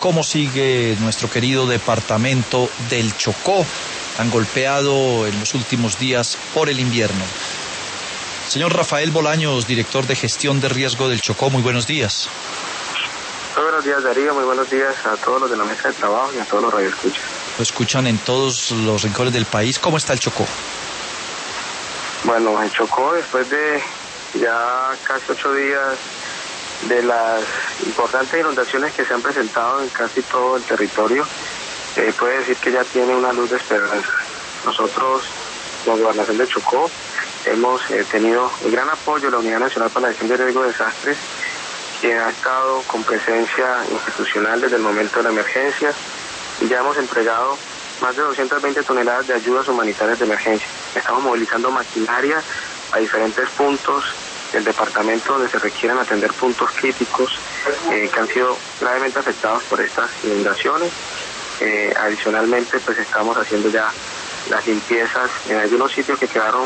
¿Cómo sigue nuestro querido departamento del Chocó, tan golpeado en los últimos días por el invierno? Señor Rafael Bolaños, director de gestión de riesgo del Chocó, muy buenos días. Muy buenos días, Darío, muy buenos días a todos los de la mesa de trabajo y a todos los radioescuchas. Lo escuchan en todos los rincones del país. ¿Cómo está el Chocó? Bueno, el Chocó, después de ya casi 8 días de las importantes inundaciones que se han presentado en casi todo el territorio, puede decir que ya tiene una luz de esperanza. Nosotros, la Gobernación de Chocó, hemos tenido un gran apoyo de la Unidad Nacional para la Gestión de Riesgo de Desastres, que ha estado con presencia institucional desde el momento de la emergencia, y ya hemos entregado más de 220 toneladas de ayudas humanitarias de emergencia. Estamos movilizando maquinaria a diferentes puntos del departamento donde se requieren atender puntos críticos que han sido gravemente afectados por estas inundaciones. Adicionalmente, pues estamos haciendo ya las limpiezas en algunos sitios que quedaron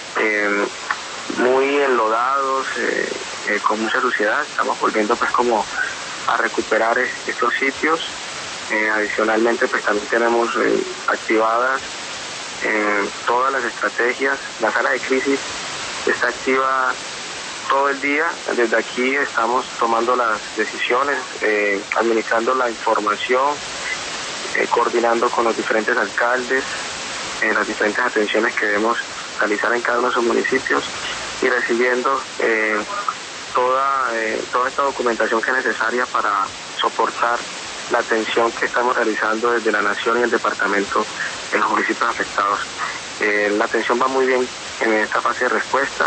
muy enlodados, con mucha suciedad. Estamos volviendo pues como a recuperar estos sitios. Adicionalmente, pues también tenemos activadas todas las estrategias. La sala de crisis está activa todo el día. Desde aquí estamos tomando las decisiones, administrando la información, coordinando con los diferentes alcaldes, las diferentes atenciones que debemos realizar en cada uno de esos municipios y recibiendo toda esta documentación que es necesaria para soportar la atención que estamos realizando desde la Nación y el departamento en los municipios afectados. La atención va muy bien en esta fase de respuesta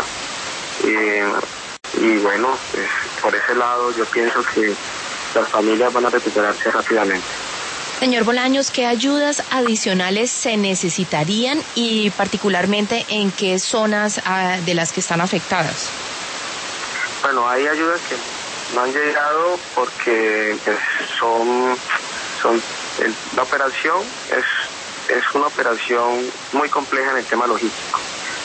y bueno, pues, por ese lado yo pienso que las familias van a recuperarse rápidamente. Señor Bolaños, ¿qué ayudas adicionales se necesitarían y particularmente en qué zonas de las que están afectadas? Bueno, hay ayudas que no han llegado porque pues, la operación es una operación muy compleja en el tema logístico.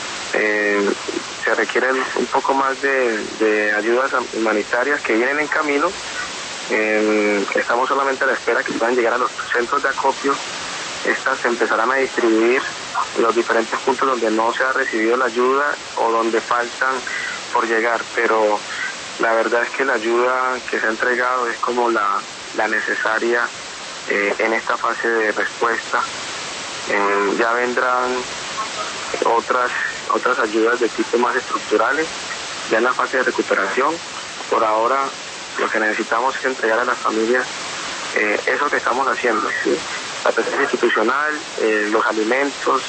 Se requieren un poco más de ayudas humanitarias que vienen en camino. Estamos solamente a la espera que puedan llegar a los centros de acopio. Estas se empezarán a distribuir en los diferentes puntos donde no se ha recibido la ayuda o donde faltan por llegar, pero la verdad es que la ayuda que se ha entregado es como la necesaria en esta fase de respuesta. Ya vendrán otras ayudas de tipo más estructurales, ya en la fase de recuperación. Por ahora lo que necesitamos es entregar a las familias eso que estamos haciendo, ¿sí? La presencia institucional, los alimentos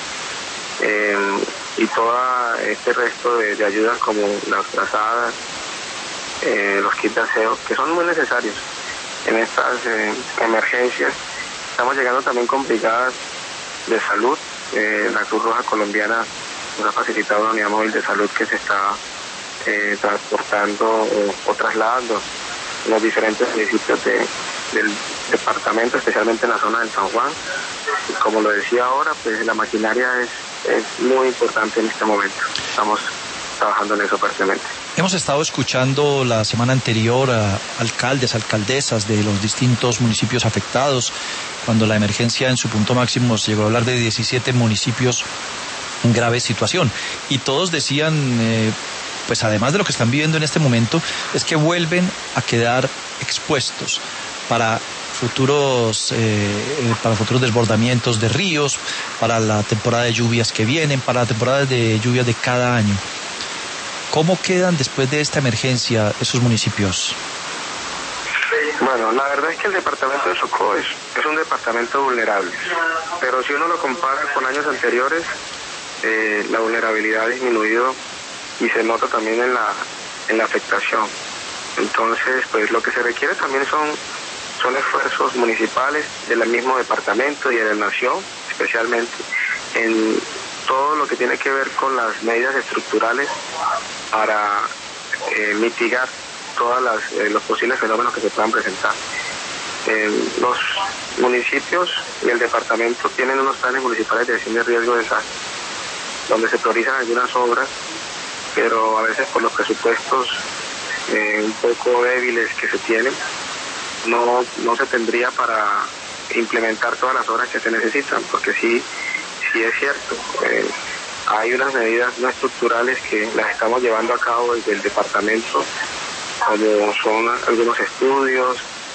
y todo este resto de ayudas como las frazadas, los kits de aseo, que son muy necesarios en estas emergencias. Estamos llegando también con brigadas de salud. La Cruz Roja Colombiana nos ha facilitado una unidad móvil de salud que se está transportando o trasladando en los diferentes municipios del departamento, especialmente en la zona del San Juan. Y como lo decía ahora, pues la maquinaria es muy importante en este momento. Estamos trabajando en eso fuertemente. Hemos estado escuchando la semana anterior a alcaldes, alcaldesas de los distintos municipios afectados, cuando la emergencia en su punto máximo se llegó a hablar de 17 municipios en grave situación. Y todos decían, pues además de lo que están viviendo en este momento, es que vuelven a quedar expuestos para futuros desbordamientos de ríos, para la temporada de lluvias que vienen, para la temporada de lluvias de cada año. ¿Cómo quedan después de esta emergencia esos municipios? Bueno, la verdad es que el departamento de Chocó es un departamento vulnerable, pero si uno lo compara con años anteriores, la vulnerabilidad ha disminuido y se nota también en la afectación. Entonces, pues lo que se requiere también son esfuerzos municipales del mismo departamento y de la nación, especialmente en todo lo que tiene que ver con las medidas estructurales para mitigar todos los posibles fenómenos que se puedan presentar. Los municipios y el departamento tienen unos planes municipales de gestión de riesgo de desastre, donde se priorizan algunas obras, pero a veces por los presupuestos un poco débiles que se tienen, no se tendría para implementar todas las obras que se necesitan, porque sí es cierto, hay unas medidas no estructurales que las estamos llevando a cabo desde el departamento, como son algunos estudios,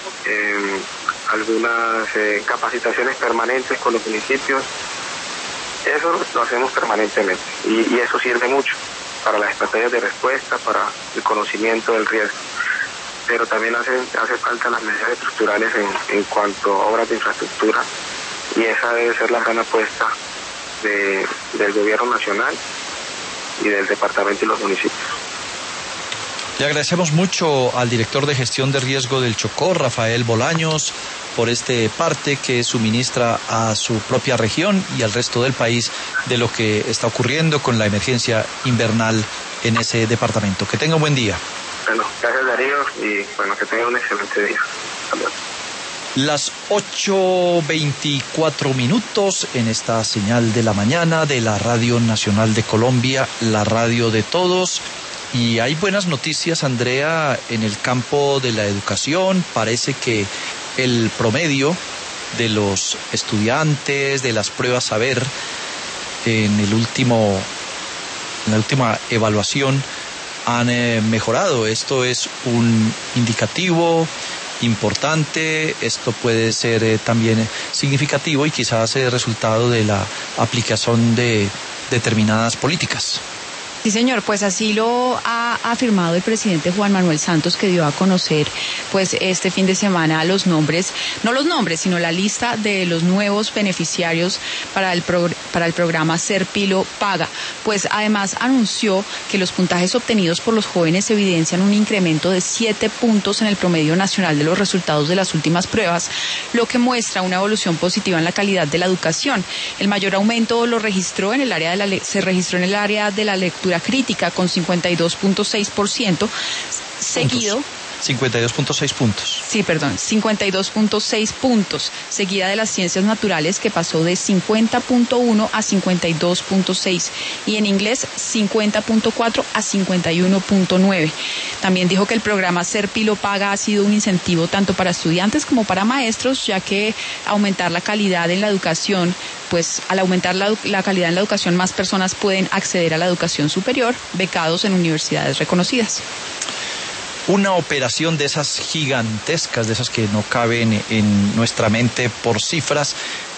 algunas capacitaciones permanentes con los municipios. Eso lo hacemos permanentemente y eso sirve mucho para las estrategias de respuesta, para el conocimiento del riesgo. Pero también hace falta las medidas estructurales en cuanto a obras de infraestructura, y esa debe ser la gran apuesta del gobierno nacional y del departamento y los municipios. Le agradecemos mucho al director de gestión de riesgo del Chocó, Rafael Bolaños, por este parte que suministra a su propia región y al resto del país de lo que está ocurriendo con la emergencia invernal en ese departamento. Que tenga un buen día. Bueno, gracias Darío, y bueno, que tenga un excelente día. Las 8:24 en esta señal de la mañana de la Radio Nacional de Colombia, la radio de todos. Y hay buenas noticias, Andrea, en el campo de la educación. Parece que el promedio de los estudiantes de las pruebas Saber en la última evaluación han mejorado. Esto es un indicativo importante, esto puede ser también significativo y quizás resultado de la aplicación de determinadas políticas. Sí, señor, pues así lo ha afirmado el presidente Juan Manuel Santos, que dio a conocer pues este fin de semana sino la lista de los nuevos beneficiarios para el programa Ser Pilo Paga. Pues además anunció que los puntajes obtenidos por los jóvenes evidencian un incremento de 7 puntos en el promedio nacional de los resultados de las últimas pruebas, lo que muestra una evolución positiva en la calidad de la educación. El mayor aumento se registró en el área de la lectura crítica con 52.6%, seguido 52.6 puntos. Sí, perdón, 52.6 puntos, seguida de las ciencias naturales, que pasó de 50.1 a 52.6, y en inglés 50.4 a 51.9. También dijo que el programa Ser Pilo Paga ha sido un incentivo tanto para estudiantes como para maestros, ya que aumentar la calidad en la educación, pues al aumentar la calidad en la educación, más personas pueden acceder a la educación superior, becados en universidades reconocidas. Una operación de esas gigantescas, de esas que no caben en nuestra mente por cifras,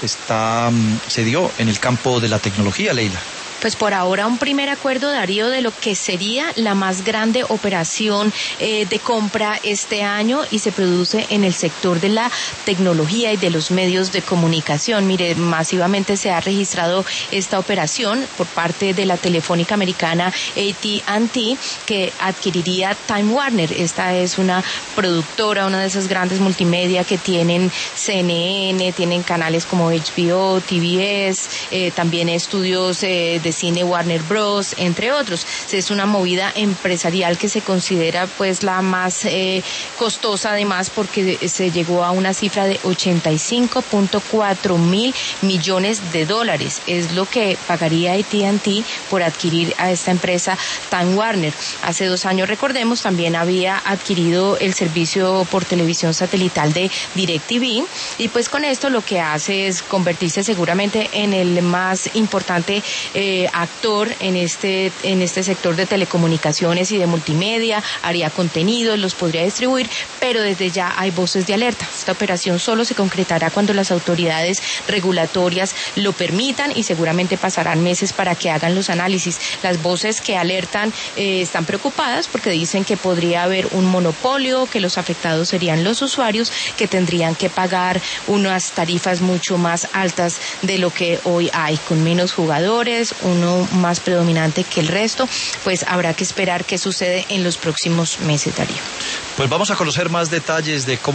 se dio en el campo de la tecnología, Leila. Pues por ahora un primer acuerdo, Darío, de lo que sería la más grande operación de compra este año, y se produce en el sector de la tecnología y de los medios de comunicación. Mire, masivamente se ha registrado esta operación por parte de la telefónica americana AT&T, que adquiriría Time Warner. Esta es una productora, una de esas grandes multimedia que tienen CNN, tienen canales como HBO, TBS, también estudios de cine Warner Bros., entre otros. Es una movida empresarial que se considera pues la más costosa, además, porque se llegó a una cifra de 85.4 mil millones de dólares. Es lo que pagaría AT&T por adquirir a esta empresa Time Warner. Hace 2 años, recordemos, también había adquirido el servicio por televisión satelital de DirecTV, y pues con esto lo que hace es convertirse seguramente en el más importante actor en este sector de telecomunicaciones y de multimedia. Haría contenidos, los podría distribuir, pero desde ya hay voces de alerta. Esta operación solo se concretará cuando las autoridades regulatorias lo permitan, y seguramente pasarán meses para que hagan los análisis. Las voces que alertan están preocupadas porque dicen que podría haber un monopolio, que los afectados serían los usuarios, que tendrían que pagar unas tarifas mucho más altas de lo que hoy hay, con menos jugadores, uno más predominante que el resto. Pues habrá que esperar qué sucede en los próximos meses, Darío. Pues vamos a conocer más detalles de cómo